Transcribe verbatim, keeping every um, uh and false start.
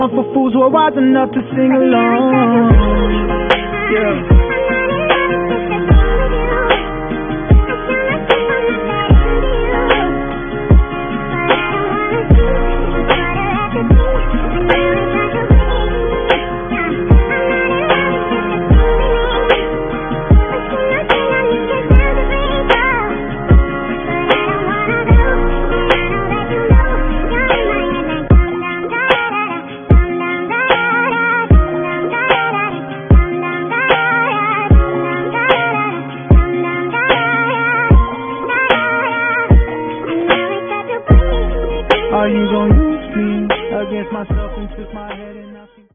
For fools who are wise enough to sing along. Yeah.